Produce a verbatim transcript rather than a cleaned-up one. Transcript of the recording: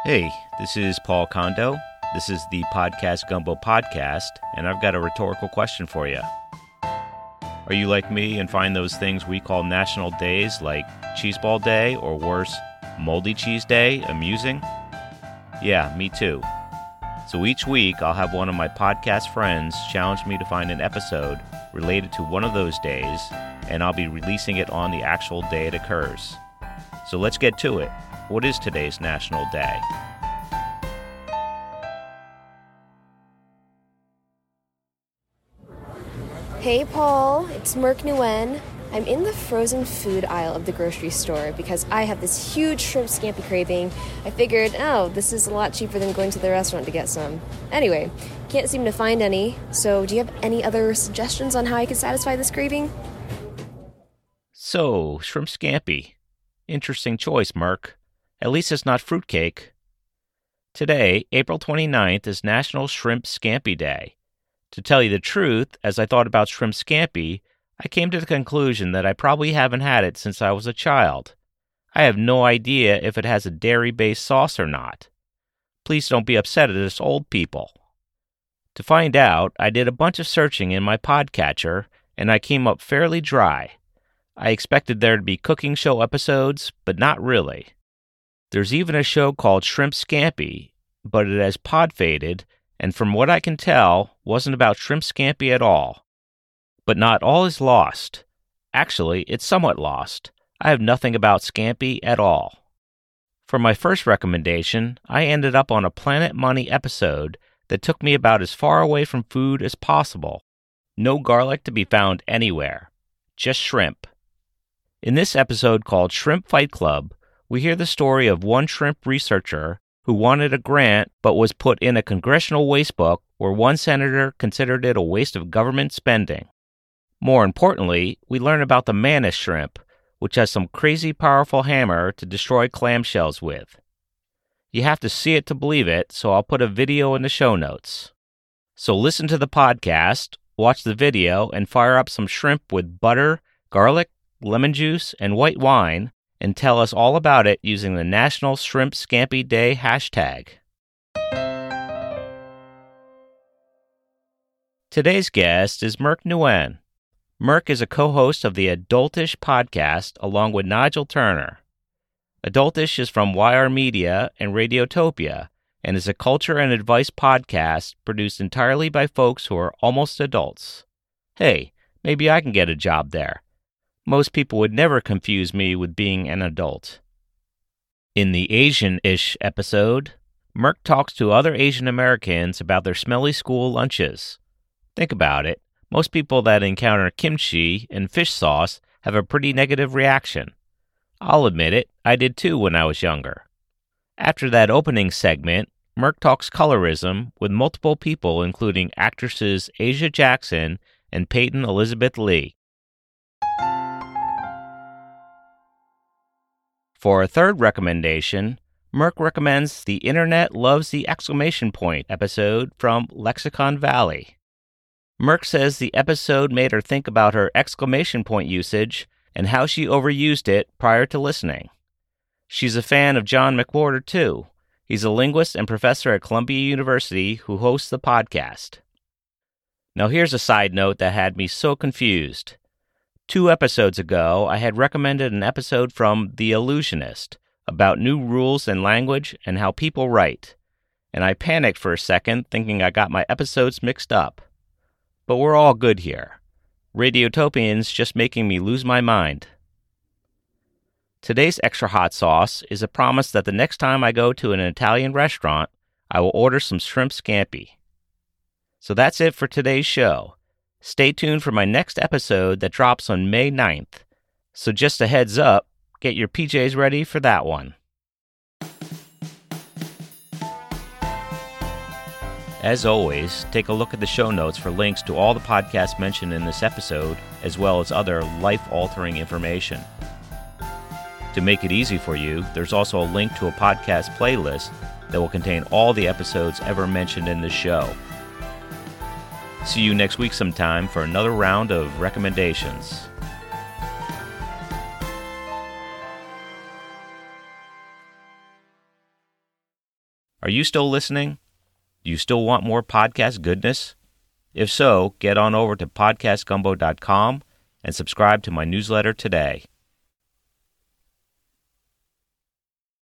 Hey, this is Paul Kondo. This is the Podcast Gumbo Podcast, and I've got a rhetorical question for you. Are you like me and find those things we call national days like Cheeseball Day or worse, Moldy Cheese Day amusing? Yeah, me too. So each week I'll have one of my podcast friends challenge me to find an episode related to one of those days, and I'll be releasing it on the actual day it occurs. So let's get to it. What is today's National Day? Hey Paul, it's Merc Nguyen. I'm in the frozen food aisle of the grocery store because I have this huge shrimp scampi craving. I figured, oh, this is a lot cheaper than going to the restaurant to get some. Anyway, can't seem to find any, so do you have any other suggestions on how I can satisfy this craving? So, shrimp scampi. Interesting choice, Merc. At least it's not fruitcake. Today, April twenty-ninth, is National Shrimp Scampi Day. To tell you the truth, as I thought about shrimp scampi, I came to the conclusion that I probably haven't had it since I was a child. I have no idea if it has a dairy-based sauce or not. Please don't be upset at us old people. To find out, I did a bunch of searching in my podcatcher, and I came up fairly dry. I expected there to be cooking show episodes, but not really. There's even a show called Shrimp Scampi, but it has pod faded, and from what I can tell, wasn't about shrimp scampi at all. But not all is lost. Actually, it's somewhat lost. I have nothing about scampi at all. For my first recommendation, I ended up on a Planet Money episode that took me about as far away from food as possible. No garlic to be found anywhere. Just shrimp. In this episode called Shrimp Fight Club, we hear the story of one shrimp researcher who wanted a grant but was put in a congressional wastebook where one senator considered it a waste of government spending. More importantly, we learn about the Mantis shrimp, which has some crazy powerful hammer to destroy clamshells with. You have to see it to believe it, so I'll put a video in the show notes. So listen to the podcast, watch the video, and fire up some shrimp with butter, garlic, lemon juice, and white wine, and tell us all about it using the National Shrimp Scampi Day hashtag. Today's guest is Merc Nguyen. Merc is a co-host of the Adultish podcast along with Nigel Turner. Adultish is from Y R Media and Radiotopia and is a culture and advice podcast produced entirely by folks who are almost adults. Hey, maybe I can get a job there. Most people would never confuse me with being an adult. In the Asian-ish episode, Merc talks to other Asian Americans about their smelly school lunches. Think about it. Most people that encounter kimchi and fish sauce have a pretty negative reaction. I'll admit it, I did too when I was younger. After that opening segment, Merc talks colorism with multiple people including actresses Asia Jackson and Peyton Elizabeth Lee. For a third recommendation, Merc recommends the Internet Loves the Exclamation Point episode from Lexicon Valley. Merc says the episode made her think about her exclamation point usage and how she overused it prior to listening. She's a fan of John McWhorter, too. He's a linguist and professor at Columbia University who hosts the podcast. Now here's a side note that had me so confused. Two episodes ago, I had recommended an episode from The Illusionist about new rules in language and how people write, and I panicked for a second thinking I got my episodes mixed up. But we're all good here. Radiotopian's just making me lose my mind. Today's extra hot sauce is a promise that the next time I go to an Italian restaurant, I will order some shrimp scampi. So that's it for today's show. Stay tuned for my next episode that drops on May ninth. So just a heads up, get your P Js ready for that one. As always, take a look at the show notes for links to all the podcasts mentioned in this episode, as well as other life-altering information. To make it easy for you, there's also a link to a podcast playlist that will contain all the episodes ever mentioned in this show. See you next week sometime for another round of recommendations. Are you still listening? Do you still want more podcast goodness? If so, get on over to podcast gumbo dot com and subscribe to my newsletter today.